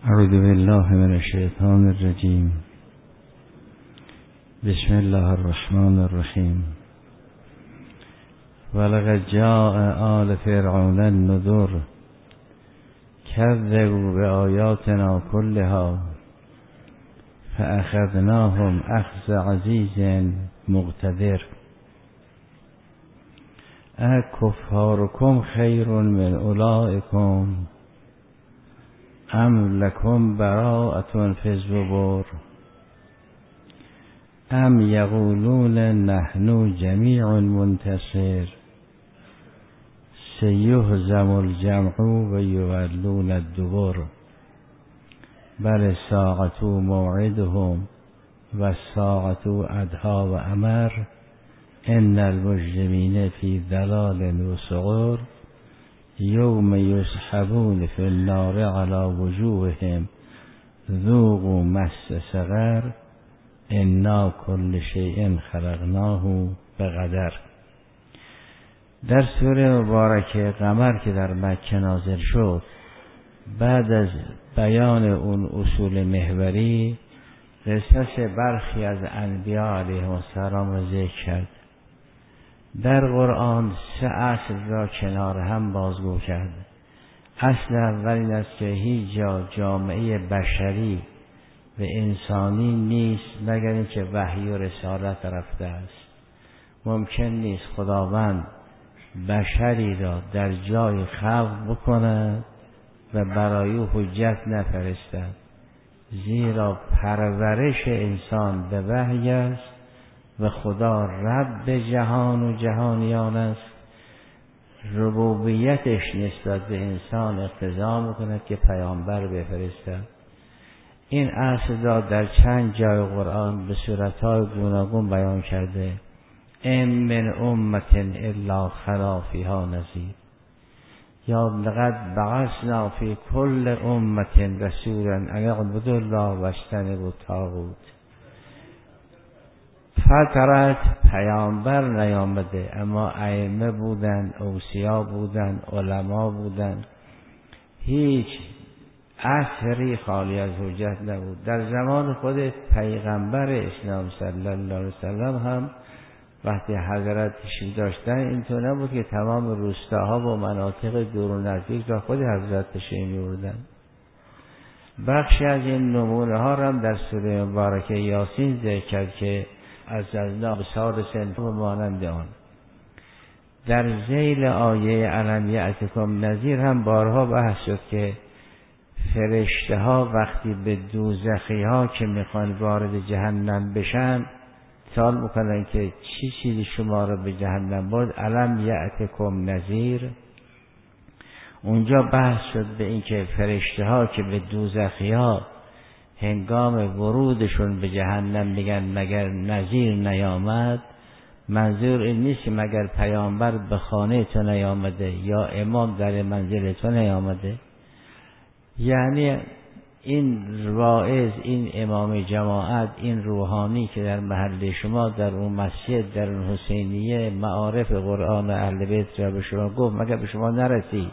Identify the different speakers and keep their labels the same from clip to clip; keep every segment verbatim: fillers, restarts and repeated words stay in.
Speaker 1: اعوذ بالله من الشیطان الرجیم. بسم الله الرحمن الرحیم. ولقد جاء آل فرعون النذر كذبوا بآیاتنا كلها فأخذناهم أخذ عزیز مقتدر. اکفارکم خیر من اولئکم ام لکم براءة فی الزبر ام یقولون نحن جمیع منتصر سیهزم الجمع و یولون الدبر بل الساعة موعدهم و الساعة ادهی و امر ان المجرمین فی ضلال و سعر یوم یسحبون فی النار علی وجوههم ذوقوا مس سقر انا کل شیء خلقناه بقدر. در سوره مبارکه قمر که در مکه نازل شد، بعد از بیان اون اصول محوری قصص برخی از انبیا علیهم السلام را ذکر کرد. در قرآن سه اصل را کنار هم بازگو کرد. اصل اول این است که هیچ جا جامعه بشری و انسانی نیست مگر اینکه وحی و رسالت رفته است. ممکن نیست خداوند بشری را در جای خلق بکند و برای او حجت نفرستد، زیرا پرورش انسان به وحی است و خدا رب جهان و جهانیان است. ربوبیتش نسبت به انسان اقتضا میکند که پیامبر بفرستد. این اصل را در چند جای قرآن به صورتهای گوناگون بیان کرده. ان من امت الا خلا فیها نذیر، یا لقد بعثنا فی کل امت رسولا ان اعبدوا الله واجتنبوا الطاغوت. فترت پیامبر نیامده، اما ائمه بودن، اوصیا بودن، علما بودن. هیچ عصری خالی از حجت نبود. در زمان خود پیغمبر اسلام صلی الله علیه وسلم هم وقتی حضرت تشریف داشتن اینطور نبود که تمام روستاها و مناطق دور و نزدیک را خود حضرت تشریف می‌بردن. بخشی از این نمونه ها هم در سوره مبارکه یاسین ذکر کرد که از ازنا بسار سنف و مانند آن. در ذیل آیه الم یأتکم نذیر هم بارها بحث شد که فرشته ها وقتی به دوزخی ها که میخوان وارد جهنم بشن سوال میکنن که چی چیزی شما را به جهنم برد؟ الم یأتکم نذیر. اونجا بحث شد به این که فرشته ها که به دوزخی ها هنگام ورودشون به جهنم میگن مگر نذیر نیامد، منظور این نیست که مگر پیامبر به خانه تو نیامده یا امام در منزل تو نیامده. یعنی این واعظ، این امام جماعت، این روحانی که در محل شما در اون مسجد در اون حسینیه معارف قرآن اهل بیت را به شما گفت مگر به شما نرسید؟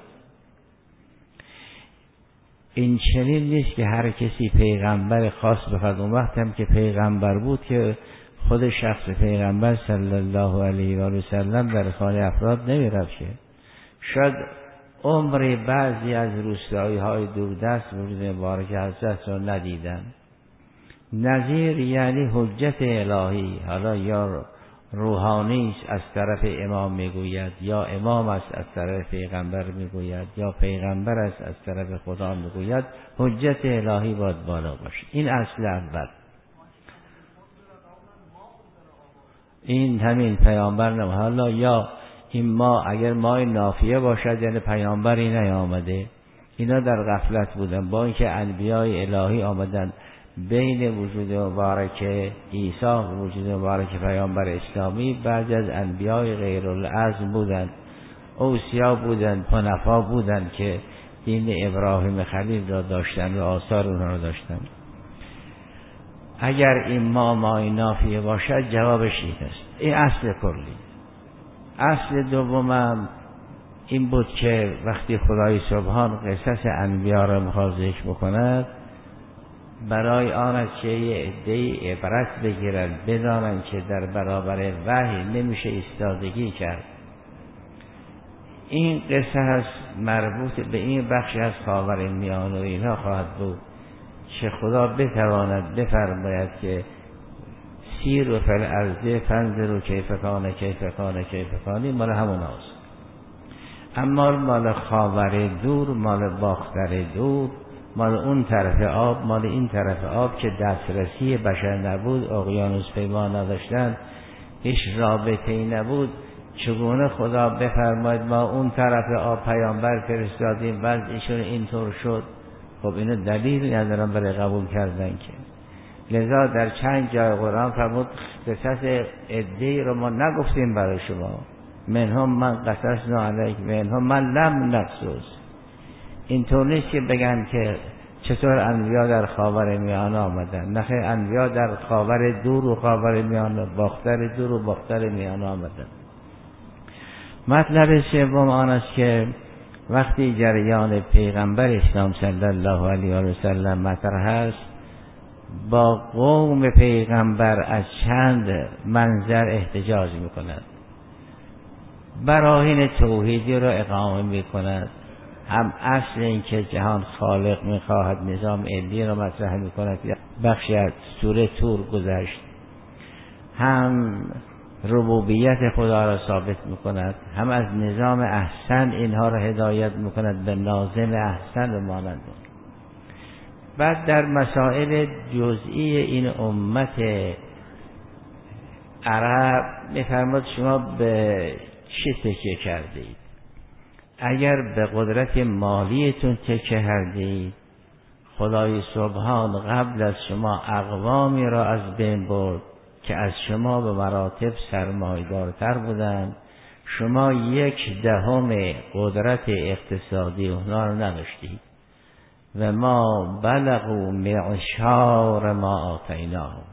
Speaker 1: این چنین نیست که هر کسی پیغمبر خاص بخواد. اون وقت هم که پیغمبر بود که خود شخص پیغمبر صلی الله علیه و سلم در خانه افراد نمی رفت که شاید عمر بعضی از روستایی های دوردست وجود مبارک حضرت را ندیدن. نذیر یعنی حجت الهی، حالا یا روحانی از طرف امام میگوید یا امام است از طرف پیغمبر میگوید یا پیغمبر است از طرف خدا میگوید، حجت الهی باید بالا باشه. این اصل اول. این همین پیامبر نه. حالا یا این ما اگر ما نافیه باشد یعنی پیامبری نیامده. اینا در غفلت بودن، با اینکه انبیای الهی آمدن بین وجود مبارک عیسی و وجود مبارک پیامبر اسلامی. بعضی از انبیای غیر العزم بودن، اوصیا بودن، حنفا بودن که دین ابراهیم خلیل را داشتن و آثار اونها را داشتن. اگر این ما مای نافیه باشد جوابش این است. این اصل کلی. اصل دومم این بود که وقتی خدای سبحان قصص انبیا را میخواد ذکر بکند برای آن است که یه عده‌ای عبرت بگیرند، بدانند که در برابر وحی نمیشه ایستادگی کرد. این قصه هست مربوط به این بخشی از خاورمیانه و اینها خواهد بود که خدا بتواند بفرماید که سیر و فل ارض فنظر و کیف کان کیف کان کیف کانی مال همون هاست. اما مال خاور دور، مال باختر دور، مال اون طرف آب، مال این طرف آب که دسترسی بشر نبود، اقیانوس پیما نداشتن، هیچ رابطه‌ای نبود، چگونه خدا بفرماید ما اون طرف آب پیامبر فرستادیم وضعشون اینطور شد؟ خب اینو دلیل ندارن برای قبول کردن که. لذا در چند جای قرآن فرمود قصص عده‌ای رو ما نگفتیم برای شما، منهم من قصصنا علیک منهم من لم نقصص. اینطور نیست که بگن که چطور انبیا در خاور میانه آمدن، نخیر، انبیا در خاور دور و خاور میانه، باختر دور و باختر میانه آمدن. مطلب سوم آن است که وقتی جریان پیغمبر اسلام صلی الله علیه و سلم مطرح است، با قوم پیغمبر از چند منظر احتجاج میکند. براهین توحیدی را اقامه میکند، هم اصل این که جهان خالق میخواهد نظام علی را مطرح میکند، بخشی از سوره طور گذشت، هم ربوبیت خدا را ثابت میکند، هم از نظام احسن اینها را هدایت میکند به ناظم احسن و مانند. بعد در مسائل جزئی این امت عرب میفرماد شما به چه تکیه کرده اید؟ اگر به قدرت مالیتون تکیه کرده اید، خدای سبحان قبل از شما اقوامی را از بین برد که از شما به مراتب سرمایه‌دارتر بودند، شما یک دهم قدرت اقتصادی اونها را نداشتید. و ما بلغوا معشار ما آتیناهم.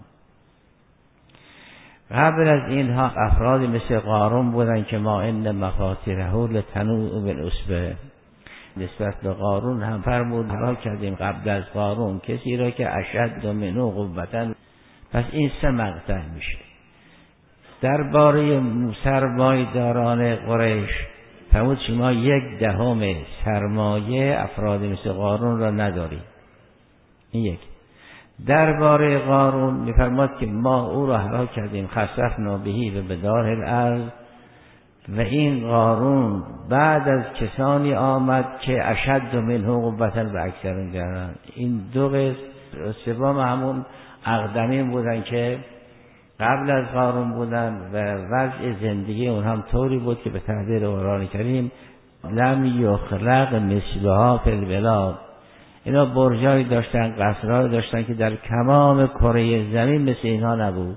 Speaker 1: قبل از اینها افرادی مثل قارون بودن که ما ان مفاتیحه لتنوء بالعصبه. نسبت به قارون هم فرمود هلاک کردیم قبل از قارون کسی را که اشد منه قوة. پس این سه مقطع میشه. درباره سرمایه‌داران قریش فرمود شما یک دهم سرمایه افراد مثل قارون را ندارید. این یک. درباره قارون میفرماد که ما او را هلاک کردیم خسفنا بهی و بدار الارض. و این قارون بعد از کسانی آمد که اشد منه قوة و اکثر جران. این دو قسم سوم همون اقدمین بودن که قبل از قارون بودن و وضع زندگی اون هم طوری بود که به تعبیر قرآن کریم لم یخلق مثلها فی البلاد. اینا برجایی داشتن، قصرهایی داشتن که در تمام کره زمین مثل اینها نبود.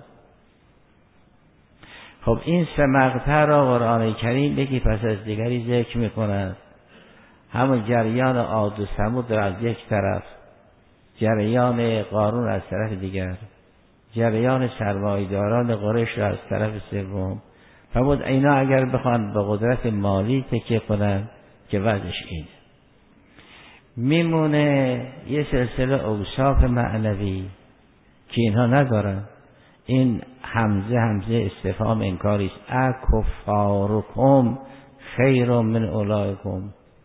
Speaker 1: خب این سه مقطع را قرآن کریم یکی پس از دیگری ذکر میکند. همون جریان عاد و ثمود را از یک طرف، جریان قارون از طرف دیگر، جریان سرمایه‌داران قریش را از طرف سوم. فرمود اینا اگر بخوان به قدرت مالی تکیه کنن که وضعش اینه. میمونه یه سلسله اوصاف معنوی که اینها ندارن. این همزه همزه استفهام انکاری است. اکفارکم خیر من اولئکم.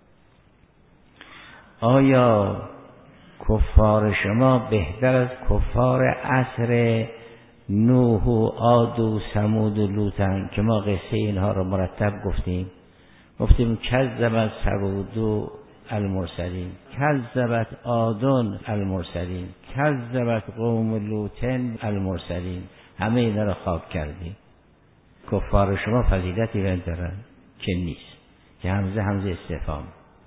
Speaker 1: آیا کفار شما بهتر از کفار عصر نوح و عاد و ثمود و لوطن که ما قصه اینها رو مرتب گفتیم؟ گفتیم کذبت ثمود المرسلین، کذبت عاد المرسلین، کذبت قوم لوط المرسلین. همه اینا رو خواب کردیم. کفار شما فضیلتی ندارن که نیست، که همزه همزه استفهام.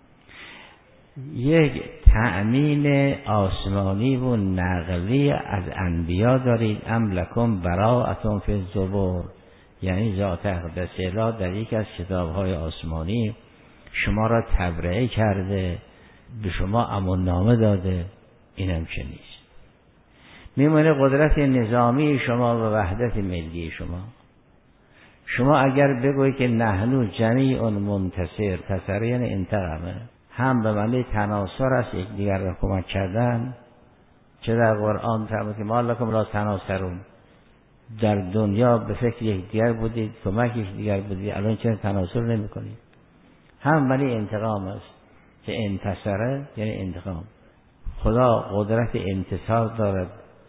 Speaker 1: یک تأمین آسمانی و نقلی از انبیا دارید. ام لکم براءة فی الزبور، یعنی ذات اقدس اله در یک از کتاب‌های آسمانی شما را تبرئه کرده، به شما امان نامه داده. اینم چه نیست. میمونه قدرت نظامی شما و وحدت ملی شما. شما اگر بگویید که نحنو جمیع منتصر، تصر یعنی انتقامه، هم به معنی تناصر است، یک دیگر را کمک کردن، چه در قرآن فرمود که ما لکم لا تناصرون، در دنیا به فکر یکدیگر بودید، کمک یکدیگر بودید، الان چرا تناصر نمی‌کنید؟ هم ولی انتقام است که انتصره یعنی انتقام. خدا قدرت انتصار دارد،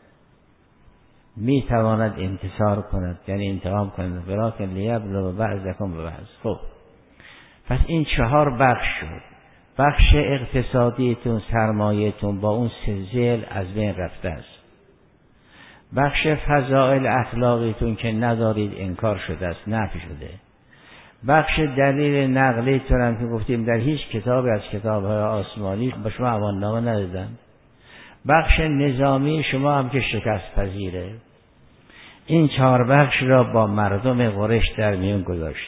Speaker 1: می تواند انتصار کند یعنی انتقام کند، ولکن لیبلو بعضکم ببعض. خب پس این چهار بخش شد. بخش اقتصادیتون، سرمایه‌تون با اون سزل از بین رفته است. بخش فضائل اخلاقیتون که ندارید انکار شده است، نفی شده. بخش دلیل نقلیتون هم که گفتیم در هیچ کتابی از کتاب‌های آسمانی به شما امان‌نامه ندادن. بخش نظامی شما هم که شکست پذیره. این چهار بخش را با مردم قریش در میون گذاشت.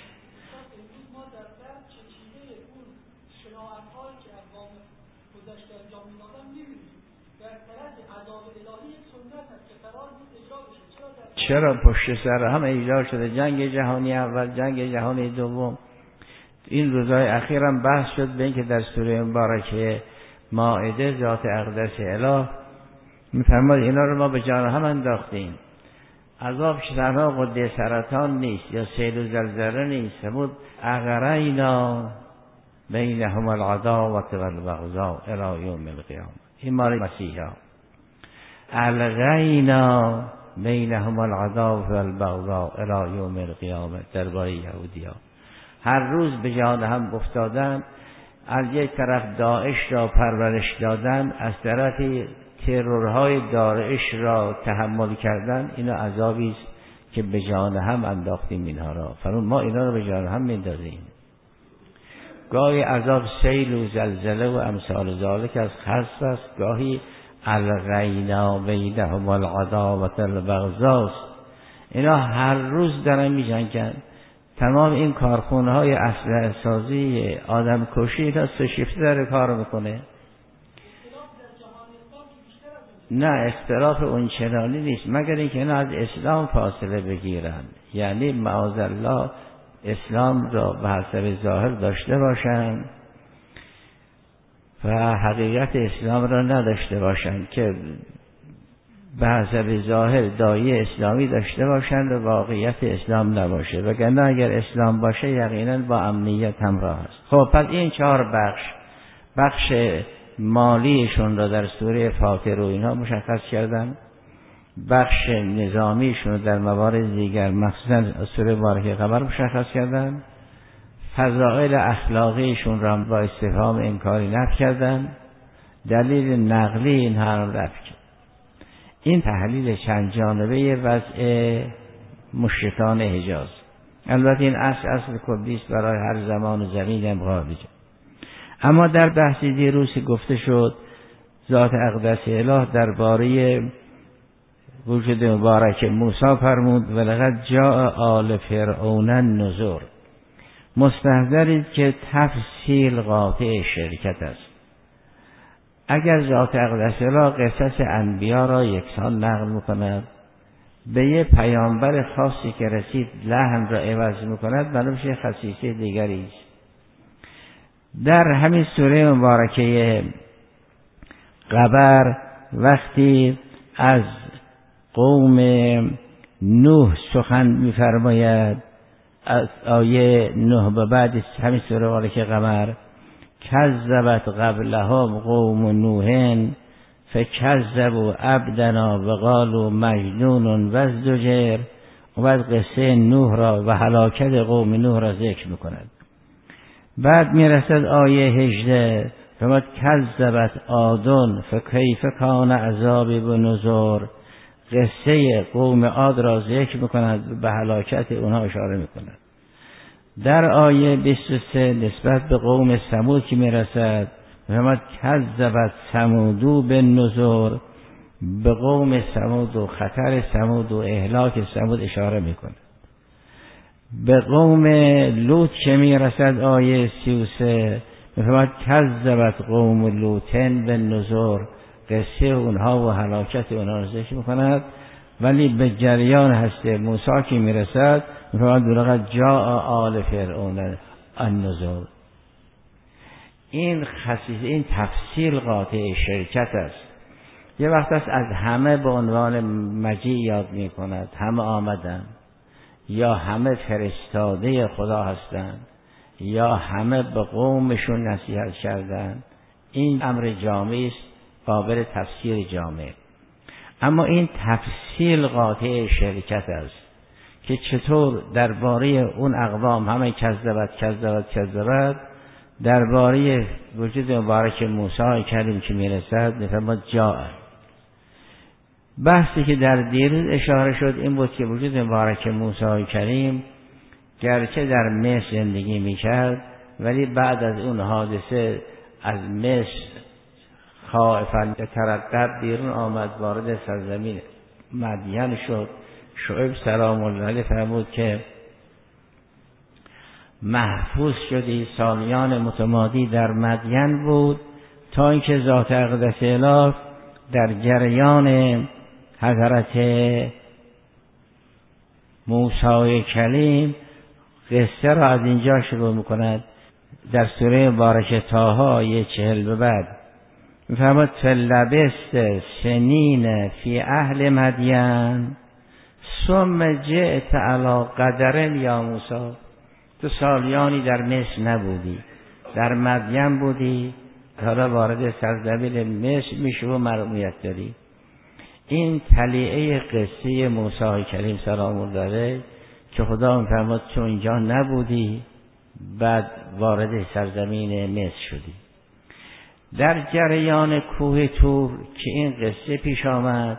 Speaker 1: چرا پشت سر هم اجرا شده؟ جنگ جهانی اول، جنگ جهانی دوم، این روزهای اخیرم بحث شد به این که در سوره مبارکه مائده ذات اقدس اله میفرماد اینا رو ما به جان هم انداختیم. عذاب تنها قده سرطان نیست یا سیل و زلزله نیست، بود اغرینا بینهم العداوة والبغضاء الی یوم القیامه. این مال مسیحا. الغینا بینهم العداوة والبغضاء الی یوم القیامه درباره یهودی ها. هر روز به جان هم افتادن، از یک طرف داعش را پرورش دادن، از طرفی ترورهای داعش را تحمل کردن. اینا عذابی است که به جان هم انداختیم اینها را. فرمود ما اینا را به جان هم میندازیم. گاهی عذاب سیل و زلزله و امثال ذالک از خاص است، گاهی الغینا بینهم العداوة والبغضاء. اینا هر روز دارن میجنگن. تمام این کارخونه های اسلحه سازی، آدم کشی، اینا سه شیفته داره کار میکنه. نه اختلاف اون چنانی نیست، مگر اینکه اینا از اسلام فاصله بگیرن، یعنی معاذالله اسلام را به حسب ظاهر داشته باشن و حقیقت اسلام را نداشته باشن، که به حسب ظاهر داعی اسلامی داشته باشند و واقعیت اسلام نباشه، وگرنه اگر اسلام باشه یقینا با امنیت همراه است. خب پس این چهار بخش، بخش مالیشون را در سوره فاطر و اینها مشخص کردن، بخش نظامیشون را در موارد دیگر مخصوصا سوره مبارکه قمر مشخص کردن، فضائل اخلاقیشون را با استفهام انکاری نفی کردن، دلیل نقلی این هم رفع کرد. این تحلیل چند جانبه وضع مشرکان حجاز. البته این اصل اصل کلی است برای هر زمان و زمین هم غالبه. اما در بحثی دیروز گفته شد ذات اقدس اله درباره وجود مبارک موسی فرمود ولقد جاء آل فرعون النذر. مستحضرید که تفصیل قاطع شرکت است. اگر ذات اقدس اله قصص انبیا را یکسان نقل میکند، به یه پیامبر خاصی که رسید لحن را عوض میکند، معلوم میشه خصیصه دیگری است. در همین سوره مبارکه قبر وقتی از قوم نوح سخن میفرماید، از آیه نه به بعد همین سوره مبارکه قمر، کذبت قبلهم قوم نوح فکذبوا عبدنا وقالوا مجنون وازدجر. و بعد قصه نوح را و هلاکت قوم نوح را ذکر میکند. بعد میرسد آیه هجده، فرمود کذبت عاد فکیف کان عذابی بنذر. قصه قوم عاد را ذکر میکند، به هلاکت اونها اشاره میکند. در آیه بیست و سه نسبت به قوم ثمود که میرسد، فرمود کذبت ثمود بالنذر. به قوم ثمود و خطر ثمود و اهلاک ثمود اشاره میکند. به قوم لوط که میرسد آیه سی و سه، فرمود کذبت قوم لوطن بالنذر. قصه اونها و هلاکت اونها را ذکر میکند. ولی به جریان هست موسی که میرسد، فرمود ولقد جاء آل فرعون النذر. این خصیص این تفصیل قاطع شرکت است. یه وقت است از همه به عنوان مجیع یاد می کند، همه آمدن، یا همه فرستاده خدا هستند، یا همه به قومشون نصیحت کردن. این امر جامعی است، قابل تفسیر جامع. اما این تفصیل قاطع شرکت است که چطور درباره اون اقوام همه کذبت کذبت کذبت، درباره وجود مبارک موسی کریم که میرسد میفرماد جاء. بحثی که در دیروز اشاره شد این بود که وجود مبارک موسی کریم گرچه در مصر زندگی میکرد ولی بعد از اون حادثه از مصر خائفاً تردد بیرون آمد، وارد سرزمین مدین شد. شعیب سلام الله علیه فرمود که محفوظ شدی، سالیان متمادی در مدین بود تا اینکه ذات اقدس اله در جریان حضرت موسی کلیم قصه را از اینجا شروع میکند. در سوره مبارکه طه آیه چهل به بعد میفرماد فلبثت سنین فی اهل مدین ثم جئت علی قدر یا موسی. تو سالیانی در مصر نبودی، در مدین بودی، حالا وارد سرزمین مصر میشو و مرمومیت داری. این طلیعه قصه موسی کریم سلام الله علیه که خدا میفرماد چون اینجا نبودی بعد وارد سرزمین مصر شدی. در جریان کوه طور که این قصه پیش آمد،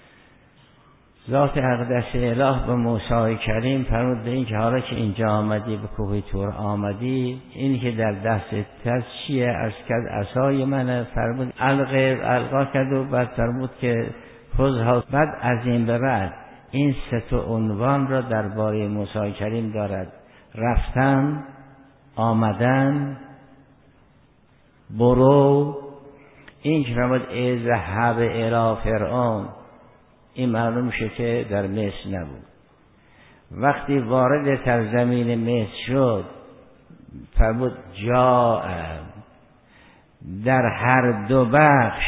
Speaker 1: ذات اقدس اله به موسی کریم فرمود به این که حالا که اینجا آمدی، به کوه طور آمدی، این که در دست تست چیه؟ از کد عصای منه. فرمود القه، القا کرد و بعد فرمود که خذها. بعد از این به بعد این سه تا عنوان را درباره موسی کریم دارد: رفتن، آمدن، برو. این که فرمود اذهب الی فرعون، این معلوم میشه که در مصر نبود. وقتی وارد سرزمین مصر شد فرمود جاء. در هر دو بخش،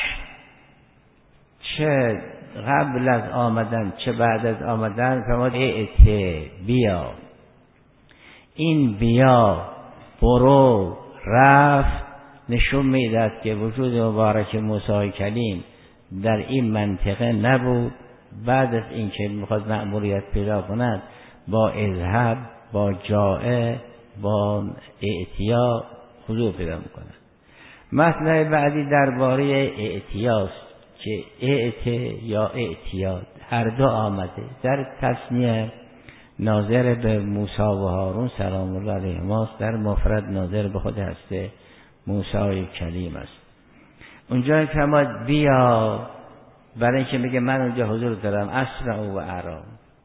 Speaker 1: چه قبل از آمدن چه بعد از آمدن، فرمود ائت، بیا. این بیا، برو، رفت نشون میداد که وجود مبارک موسی کلیم در این منطقه نبود. بعد از اینکه میخواد مأموریت پیدا کند با اذهب، با جاء، با ائتیا حضور پیدا میکند. مطلب بعدی درباره ائتیاست که ائت یا ائتیا هر دو آمده. در تثنیه ناظر به موسی و هارون سلام الله علیهما، در مفرد ناظر به خود هسته موسی کلیم است. اونجا فرمود بیا، برای اینکه میگه من اونجا حضور دارم، اسمع و ارا،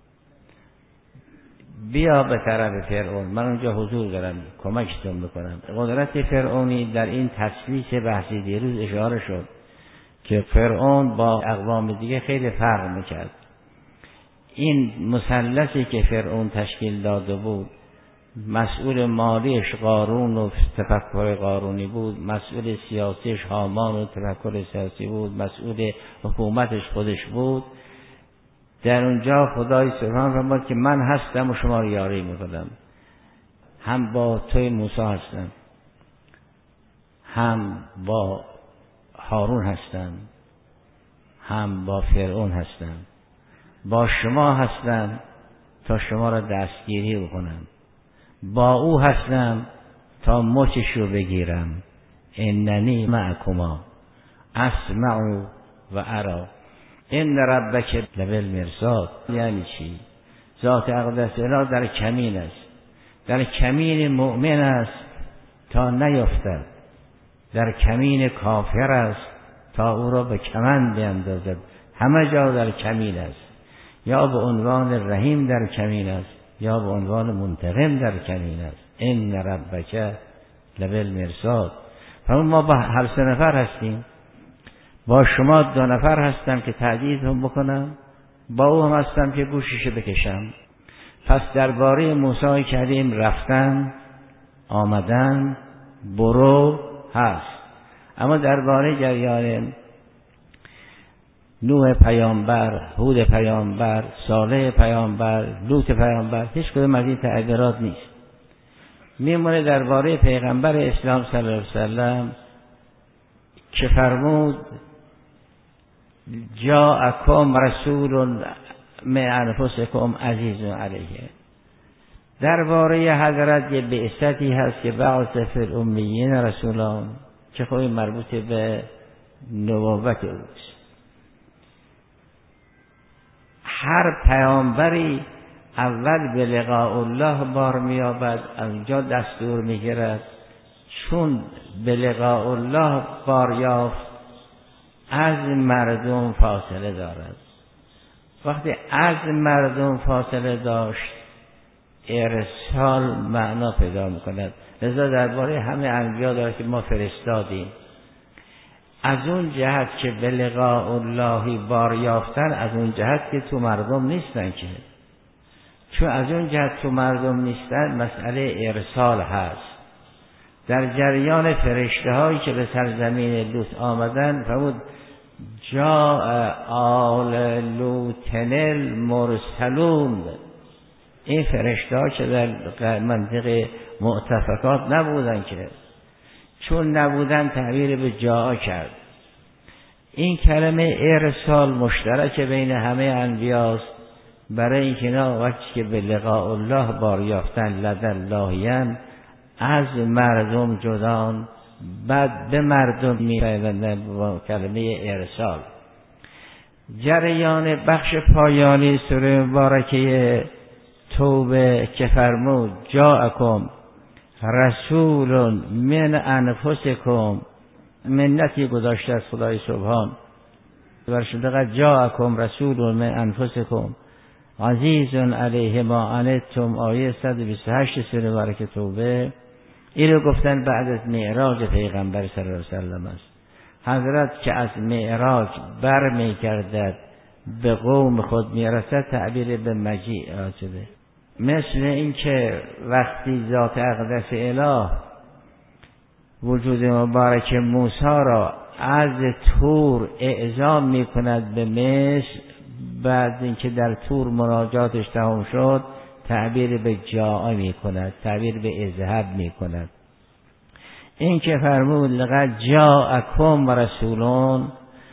Speaker 1: بیا به طرف فرعون، من اونجا حضور دارم، کمکتون میکنم. قدرت فرعونی در این تسلیس بحثی دیروز اشاره شد که فرعون با اقوام دیگه خیلی فرق میکرد. این مثلثی که فرعون تشکیل داده بود، مسئول مالیش قارون و تفکر قارونی بود، مسئول سیاسیش هامان و تفکر سیاسی بود، مسئول حکومتش خودش بود. در اونجا خدای سبحان فرمود که من هستم و شما رو یاری میکنم، هم با توی موسی هستم، هم با هارون هستم، هم با فرعون هستم، با شما هستم تا شما را دستگیری بکنم، با او هستم تا مچش رو بگیرم. اننی معکما اسمع و ارا ان ربک لبالمرصاد. یعنی چی؟ ذات اقدس اله در کمین است، در کمین مؤمن است تا نیفتد، در کمین کافر است تا او را به کمند بیندازد. همه جا در کمین است، یا به عنوان رحیم در کمین است یا به عنوان منتقم در کمین است. ان ربک لبالمرصاد. ما با هر سه نفر هستیم، با شما دو نفر هستم که تعدیدهم بکنم، با او هم هستم که گوشش بکشم. پس درباره موسی کریم رفتن، آمدن، برو هست. اما درباره جریان نوح پیامبر، هود پیامبر، صالح پیامبر، لوط پیامبر، هیچ کدوم از این تعبیرات نیست. میمونه درباره پیغمبر اسلام صلی الله علیه وسلم که فرمود جاءکم رسول من انفسکم عزیز علیه. درباره حضرت یه بعثتی هست که بعث فی الامیین رسولان که خب مربوط به نبوت اوست. هر پیامبری اول به لقاء الله بار می‌یابد، از اونجا دستور می‌گیرد. چون به لقاء الله بار یافت از مردم فاصله دارد. وقتی از مردم فاصله داشت ارسال معنا پیدا می‌کند. لذا درباره همه انبیا داره که ما فرستادیم. از اون جهت که به لقاء اللهی بار یافتن، از اون جهت که تو مردم نیستن، که چون از اون جهت تو مردم نیستن مسئله ارسال هست. در جریان فرشته هایی که به سرزمین لوط آمدن فرمود جاء آل لوطن المرسلون. این فرشته ها که در منطقه معتفکات نبودن، که چون نبودن تعبیر به جا کرد. این کلمه ارسال مشترک بین همه انبیاست، برای اینکه اینا وقتی که به لقاء الله بار یافتن لدى اللهیان از مردم جدان، بعد به مردم می‌پیوندن با کلمه ارسال. جریان بخش پایانی سوره مبارکه توبه که فرمود جاءکم رسول من انفسکم، منتی گذاشته از خدای سبحان ورشدقت جاءکم رسول من انفسکم عزیز علیه ما عنتم، آیه صد و بیست و هشت سوره مبارکه توبه. این رو گفتن بعد از معراج پیغمبر صلی الله علیه وسلم است. حضرت که از معراج بر می گردد به قوم خود می رسد تعبیر به مجیء شده. مثل این که وقتی ذات اقدس اله وجود مبارک موسی را از طور اعزام می کند به مصر، بعد اینکه در طور مناجاتش تمام شد تعبیر به جاء می کند، تعبیر به اذهب می کند. این که فرمود لقد جاءکم رسولون،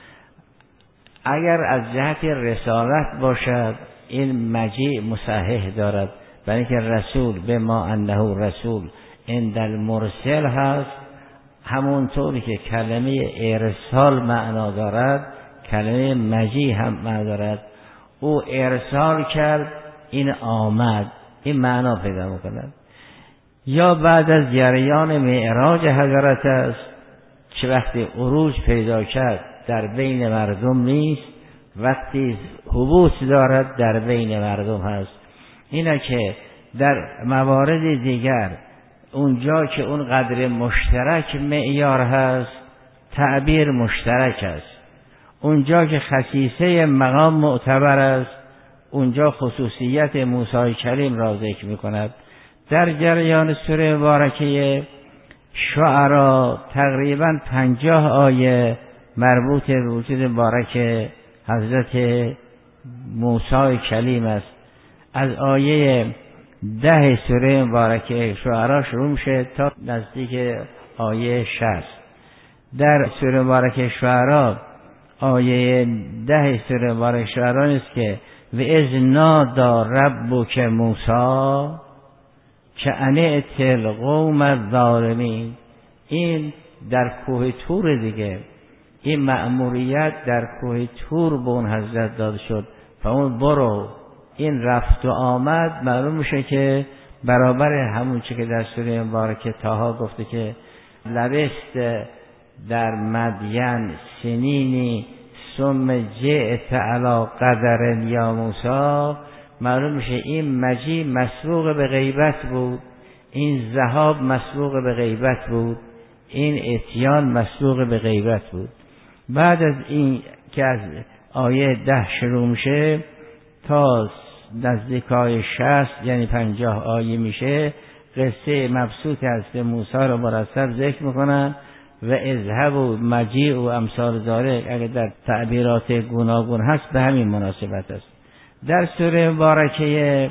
Speaker 1: اگر از جهت رسالت باشد این مجیء مصحح دارد، برای اینکه رسول به ما انه رسول عند المرسل هست. همونطوری که کلمه ارسال معنا دارد کلمه مجیء هم معنا دارد. او ارسال کرد، این آمد، این معنا پیدا می‌کند. یا بعد از جریان معراج حضرت است که وقتی عروج پیدا کرد در بین مردم نیست، وقتی حبوط دارد در بین مردم هست. اینه که در موارد دیگر اونجا که اون قدر مشترک معیار هست تعبیر مشترک است، اونجا که خصیصه مقام معتبر است اونجا خصوصیت موسی کلیم را ذکر می‌کند. در جریان سوره مبارکه شعراء تقریباً پنجاه آیه مربوط به وجود مبارک حضرت موسی کلیم است. از آیه ده سوره مبارکه شعراء شروع میشه تا نزدیک آیه شصت. در سوره مبارکه شعراء آیه ده سوره مبارکه شعراء است که و اذ نادى ربک موسی که انئت القوم الظالمین. این در کوه طور دیگه، این مأموریت در کوه طور به اون حضرت داده شد، فاون برو. این رفت و آمد معلوم میشه که برابر همون چه که در سوره مبارکه طه گفته که لبست در مدین سنینی ثم جئت علی قدر یا موسی. معلوم میشه این مجیء مسبوق به غیبت بود، این ذهاب مسبوق به غیبت بود، این اتیان مسبوق به غیبت بود. بعد از این که از آیه ده شروع میشه تا نزدیک آیه شصت یعنی پنجاه آیه میشه، قصه مبسوط از موسی را مرتب ذکر میکنن و اذهب و مجیع و امثال ذالک اگر در تعبیرات گوناگون هست به همین مناسبت است. در سوره مبارکه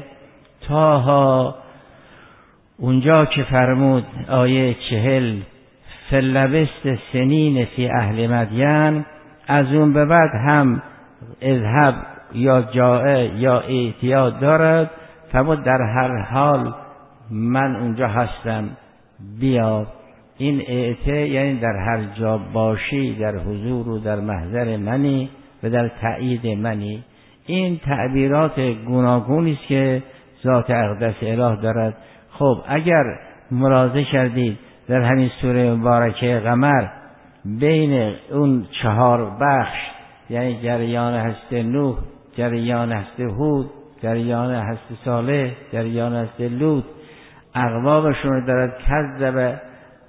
Speaker 1: طه اونجا که فرمود آیه چهل فلبست سنین فی اهل مدین، از اون به بعد هم اذهب یا جاء یا اعتیاد دارد، فرمود در هر حال من اونجا هستم بیا. این اعته یعنی در هر جا باشی در حضور و در محضر منی و در تأیید منی. این تعبیرات گوناگونی است که ذات اقدس اله دارد. خب اگر ملاحظه کردید در همین سوره مبارکه قمر بین اون چهار بخش، یعنی جریان هست نوح، جریان هست هود، جریان هست صالح، جریان هست لوط، اقوامشون دارد کذب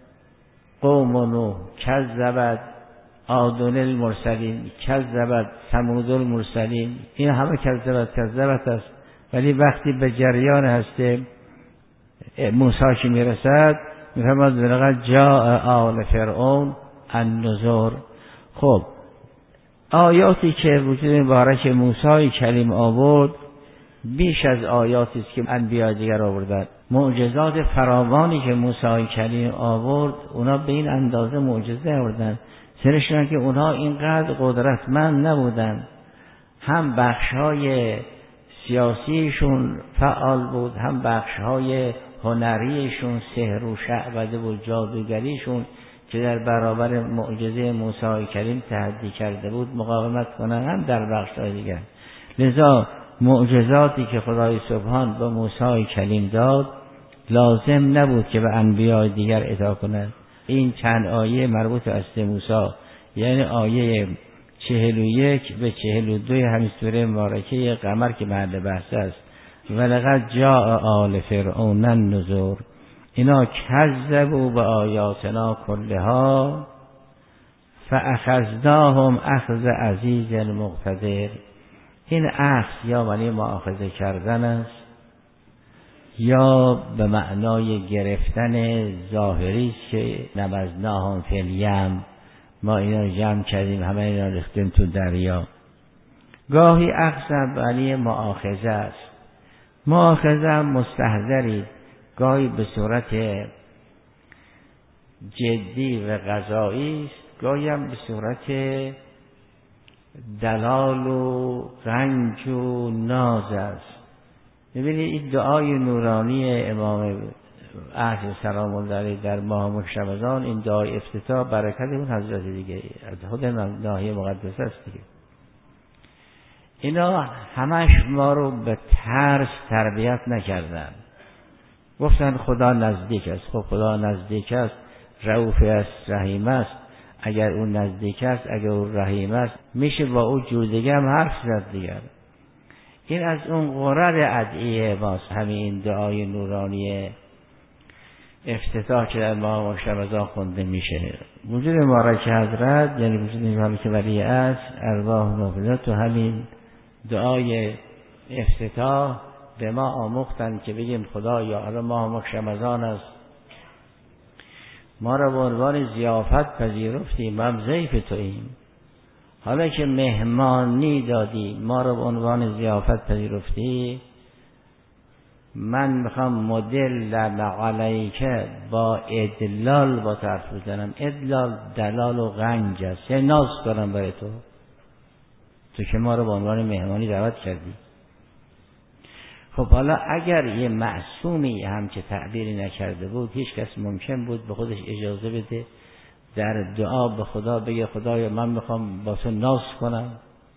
Speaker 1: قوم نوح، کذبت عاد المرسلین، کذبت ثمود المرسلین، این همه کذبت کذبت است. ولی وقتی به جریان هست موسی که میرسد میفرماد ولقد جاء آل فرعون النذر. خب آیاتی که وجود مبارک موسی کلیم آورد بیش از آیاتی است که انبیاء دیگر آوردند. معجزات فراوانی که موسی کلیم آورد اونا به این اندازه معجزه آوردند، سرشون که اونا اینقدر قدرتمند نبودند. هم بخش‌های سیاسیشون فعال بود، هم بخش‌های هنریشون، سحر و شعبده و جادوگریشون که در برابر معجزه موسی کلیم تحدی کرده بود مقاومت کنند، هم در بخش‌های دیگر. لذا معجزاتی که خدای سبحان به موسی کلیم داد لازم نبود که به انبیاء دیگر اطاع کنند. این چند آیه مربوط است به موسی، یعنی آیه چهل و یک به چهل و دو همین سوره مبارکه قمر که محل بحث است. ولقد جاء آل فرعون النذر، اینا کذبوا به آیاتنا کلها فاخذناهم اخذ عزیز مقتدر. این اخذ یا معنی مؤاخذه کردن است یا به معنای گرفتن ظاهری است که نبذناهم فی الیم، ما اینا جمع کردیم همه اینا ریختیم تو دریا. گاهی اخذ معنی مؤاخذه است، مؤاخذه مستحضری، گاهی به صورت جدی و قضایی است، گاهی هم به صورت دلال و رنج و ناز است. ببینید این دعای نورانی امام اهل سلام الله علیه در ماه مشرمضان، این دعای افتتاح برکت اون حضرت دیگه از خود ناحیه مقدس است دیگه. اینا همش ما رو به ترس تربیت نکردن، گفتن خدا نزدیک است. خب خدا نزدیک است، رؤوف است، رحیم است. اگر اون نزدیک است، اگر اون رحیم است، میشه با اون جور دیگه هم حرف زد دیگر. این از اون قرر ادعیه ماست، همین دعای نورانی افتتاح که در ماه رمضان خونده میشه. وجود مبارک حضرت یعنی وجود این که ولی است ارواح نافذه تو همین دعای افتتاح به ما آموختن که بگیم خدا یا حالا ماه رمضان است، ما را به عنوان ضیافت پذیرفتی، ما هم ضیف توییم. حالا که مهمانی دادی ما را به عنوان ضیافت پذیرفتی، من میخوام مدل علیک با ادلال با طرف بزنم. ادلال دلال و غنج است، یعنی ناز کنم برای تو، تو که ما را به عنوان مهمانی دعوت کردی. خب حالا اگر یه معصومی هم که تعبیری نکرده بود، هیچ کس ممکن بود به خودش اجازه بده در دعا به خدا بگه خدایا من میخوام با تو ناز کنم؟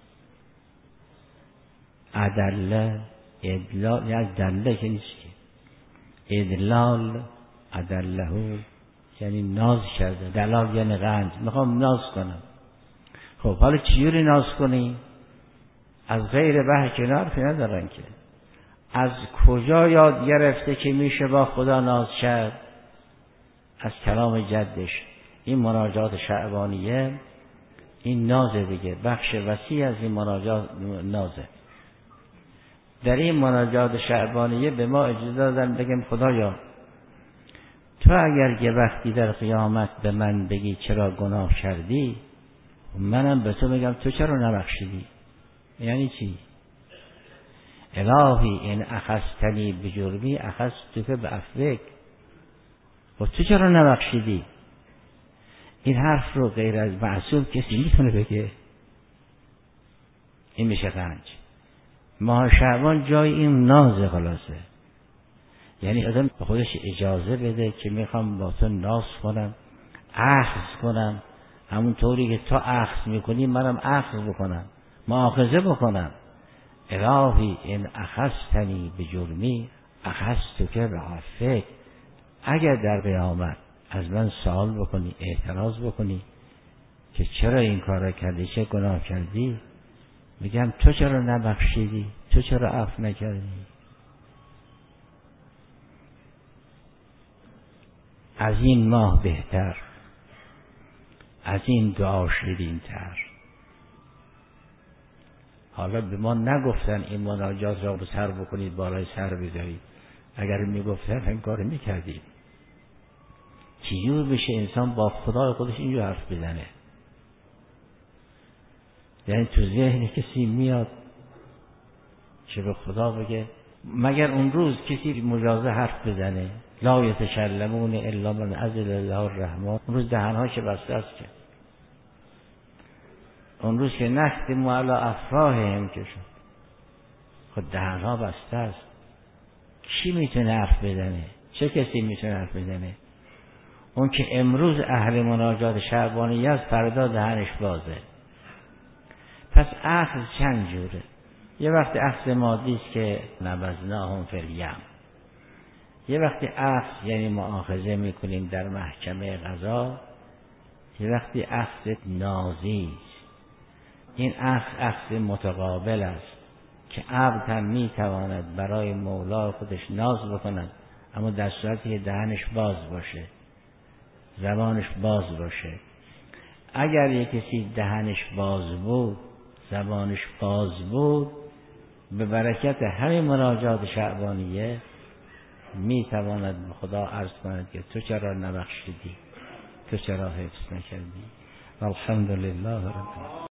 Speaker 1: عدله ادلال یعنی دله که نیست که ادلال عدله یعنی ناز کرده، دلال یعنی غنج، میخوام ناز کنم. خب حالا چجوری ناز کنی؟ از غیر وحی کنار فی ندارن که. از کجا یاد گرفته که میشه با خدا ناز کرد؟ از کلام جدش. این مناجات شعبانیه، این نازه دیگه، بخش وسیع از این مناجات نازه. در این مناجات شعبانیه به ما اجازه دادن بگیم خدایا تو اگر یه وقتی در قیامت به من بگی چرا گناه کردی، منم به تو بگم تو چرا نبخشیدی. یعنی چی؟ الهی این اخذتنی بجرمی اخذتک بعفوک، و تو چرا نبخشیدی؟ این حرف رو غیر از معصوم کسی میتونه بگه؟ این میشه غنج. ماه شعبان جای این نازه خلاصه. یعنی آدم به خودش اجازه بده که میخوام با تو ناز کنم، اخذ کنم، همون طوری که تو اخذ میکنی منم اخذ بکنم، مؤاخذه بکنم. الهی این اخذتنی به جرمی اخذتک بعفوک. اگر در قیامت از من سوال بکنی، اعتراض بکنی که چرا این کار را کردی، چه گناه کردی، میگم تو چرا نبخشیدی، تو چرا عفو نکردی. از این ماه بهتر، از این دعا شیرین تر. حالا به ما نگفتن این مناجات را رو سر بکنید، بالای سر بذارید. اگر میگفتن این کار میکردید. چجور بشه انسان با خدای خودش اینجور حرف بزنه؟ یعنی تو ذهن کسی میاد که به خدا بگه، مگر اون روز کسی مجازه حرف بزنه؟ لا یتکلمون الا من اذن الله الرحمن. اون روز دهنهاش بسته است که اون روز که نختم علی افواههم که شد، خود دهنها بسته است. کی میتونه حرف بزنه؟ چه کسی میتونه حرف بزنه؟ اون که امروز اهل مناجات شعبانی است، فردا دهنش بازه. پس اخذ چند جوره. یه وقت اخذ مادی است که نبذناهم فی الیم. یه وقتی اخذ یعنی مؤاخذه میکنیم در محکمه قضا. یه وقتی اخذ نازی است. این اخذ اخذ متقابل است که عبد هم میتواند برای مولا خودش ناز بکند، اما در صورتی که دهنش باز باشه، زبانش باز باشه. اگر یک کسی دهنش باز بود، زبانش باز بود، به برکت همین مناجات شعبانیه میتواند به خدا عرض کند که تو چرا نبخشیدی، تو چرا حفظ نکردی. الحمدلله رب العالمین.